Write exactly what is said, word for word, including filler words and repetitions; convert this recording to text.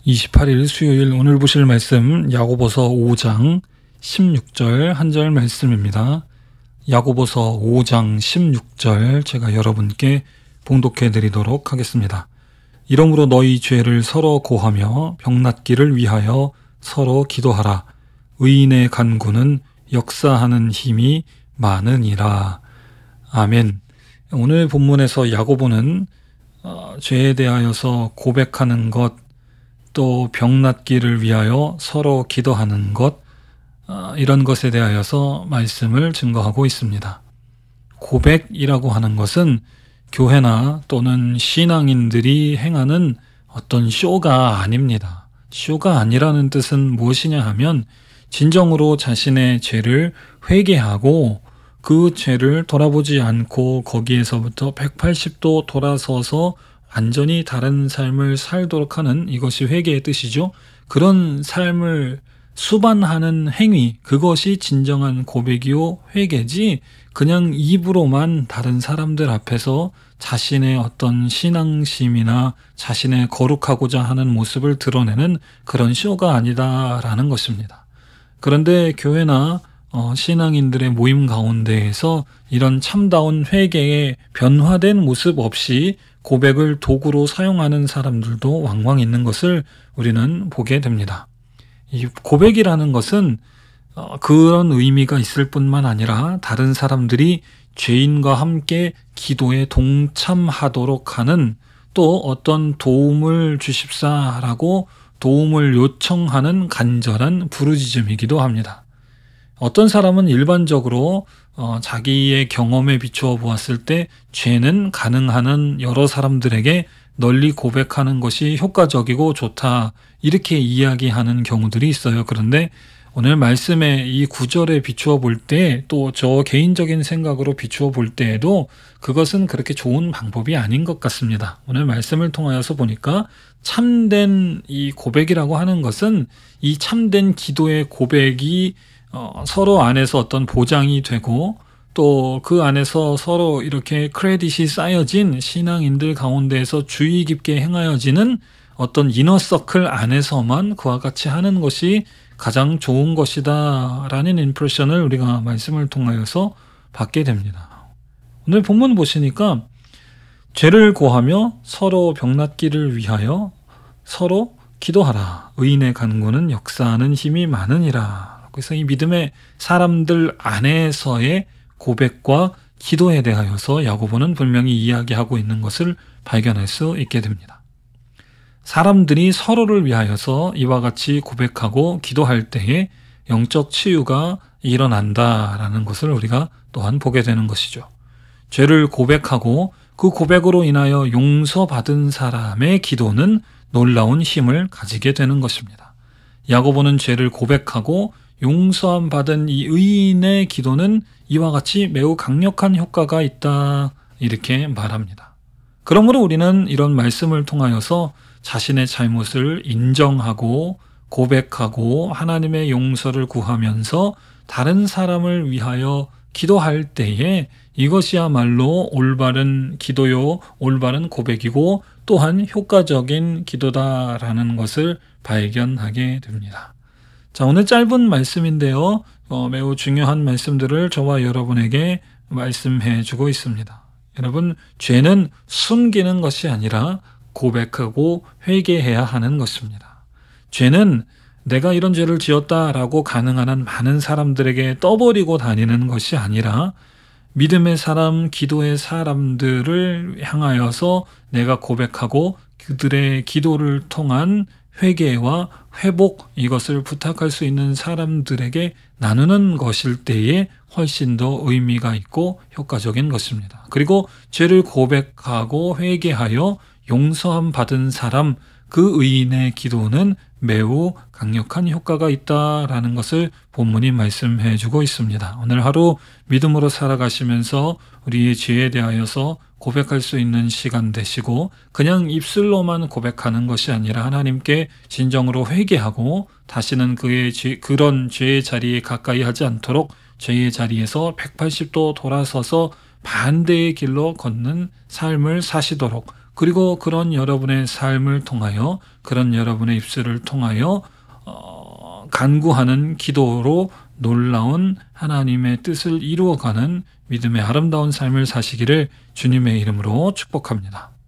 이십팔 일 수요일 오늘 보실 말씀 야고보서 오 장 십육 절 한 절 말씀입니다. 야고보서 오 장 십육 절 제가 여러분께 봉독해 드리도록 하겠습니다. 이러므로 너희 죄를 서로 고하며 병낫기를 위하여 서로 기도하라. 의인의 간구는 역사하는 힘이 많으니라. 아멘. 오늘 본문에서 야고보는 어, 죄에 대하여서 고백하는 것, 또 병낫기를 위하여 서로 기도하는 것, 어, 이런 것에 대하여서 말씀을 증거하고 있습니다. 고백이라고 하는 것은 교회나 또는 신앙인들이 행하는 어떤 쇼가 아닙니다. 쇼가 아니라는 뜻은 무엇이냐 하면 진정으로 자신의 죄를 회개하고 그 죄를 돌아보지 않고 거기에서부터 백팔십 도 돌아서서 완전히 다른 삶을 살도록 하는, 이것이 회개의 뜻이죠. 그런 삶을 수반하는 행위, 그것이 진정한 고백이요 회개지, 그냥 입으로만 다른 사람들 앞에서 자신의 어떤 신앙심이나 자신의 거룩하고자 하는 모습을 드러내는 그런 쇼가 아니다라는 것입니다. 그런데 교회나 어, 신앙인들의 모임 가운데에서 이런 참다운 회개의 변화된 모습 없이 고백을 도구로 사용하는 사람들도 왕왕 있는 것을 우리는 보게 됩니다. 이 고백이라는 것은 어, 그런 의미가 있을 뿐만 아니라 다른 사람들이 죄인과 함께 기도에 동참하도록 하는, 또 어떤 도움을 주십사라고 도움을 요청하는 간절한 부르짖음이기도 합니다. 어떤 사람은 일반적으로 어, 자기의 경험에 비추어 보았을 때 죄는 가능한 여러 사람들에게 널리 고백하는 것이 효과적이고 좋다, 이렇게 이야기하는 경우들이 있어요. 그런데 오늘 말씀의 이 구절에 비추어 볼 때, 또 저 개인적인 생각으로 비추어 볼 때에도 그것은 그렇게 좋은 방법이 아닌 것 같습니다. 오늘 말씀을 통하여서 보니까 참된 이 고백이라고 하는 것은, 이 참된 기도의 고백이 어, 서로 안에서 어떤 보장이 되고, 또 그 안에서 서로 이렇게 크레딧이 쌓여진 신앙인들 가운데에서 주의 깊게 행하여지는 어떤 이너서클 안에서만 그와 같이 하는 것이 가장 좋은 것이다 라는 임프레션을 우리가 말씀을 통하여서 받게 됩니다. 오늘 본문 보시니까 죄를 고하며 서로 병낫기를 위하여 서로 기도하라. 의인의 간구는 역사하는 힘이 많으니라. 그래서 이 믿음의 사람들 안에서의 고백과 기도에 대하여서 야고보는 분명히 이야기하고 있는 것을 발견할 수 있게 됩니다. 사람들이 서로를 위하여서 이와 같이 고백하고 기도할 때에 영적 치유가 일어난다라는 것을 우리가 또한 보게 되는 것이죠. 죄를 고백하고 그 고백으로 인하여 용서받은 사람의 기도는 놀라운 힘을 가지게 되는 것입니다. 야고보는 죄를 고백하고 용서함 받은 이 의인의 기도는 이와 같이 매우 강력한 효과가 있다, 이렇게 말합니다. 그러므로 우리는 이런 말씀을 통하여서 자신의 잘못을 인정하고 고백하고 하나님의 용서를 구하면서 다른 사람을 위하여 기도할 때에 이것이야말로 올바른 기도요, 올바른 고백이고 또한 효과적인 기도다라는 것을 발견하게 됩니다. 자, 오늘 짧은 말씀인데요. 어, 매우 중요한 말씀들을 저와 여러분에게 말씀해 주고 있습니다. 여러분, 죄는 숨기는 것이 아니라 고백하고 회개해야 하는 것입니다. 죄는 내가 이런 죄를 지었다라고 가능한 한 많은 사람들에게 떠버리고 다니는 것이 아니라 믿음의 사람, 기도의 사람들을 향하여서 내가 고백하고 그들의 기도를 통한 회개와 회복, 이것을 부탁할 수 있는 사람들에게 나누는 것일 때에 훨씬 더 의미가 있고 효과적인 것입니다. 그리고 죄를 고백하고 회개하여 용서함 받은 사람, 그 의인의 기도는 매우 강력한 효과가 있다라는 것을 본문이 말씀해 주고 있습니다. 오늘 하루 믿음으로 살아가시면서 우리의 죄에 대하여서 고백할 수 있는 시간 되시고, 그냥 입술로만 고백하는 것이 아니라 하나님께 진정으로 회개하고 다시는 그의 죄, 그런 죄의 자리에 가까이 하지 않도록 죄의 자리에서 백팔십 도 돌아서서 반대의 길로 걷는 삶을 사시도록, 그리고 그런 여러분의 삶을 통하여, 그런 여러분의 입술을 통하여 어, 간구하는 기도로 놀라운 하나님의 뜻을 이루어가는 믿음의 아름다운 삶을 사시기를 주님의 이름으로 축복합니다.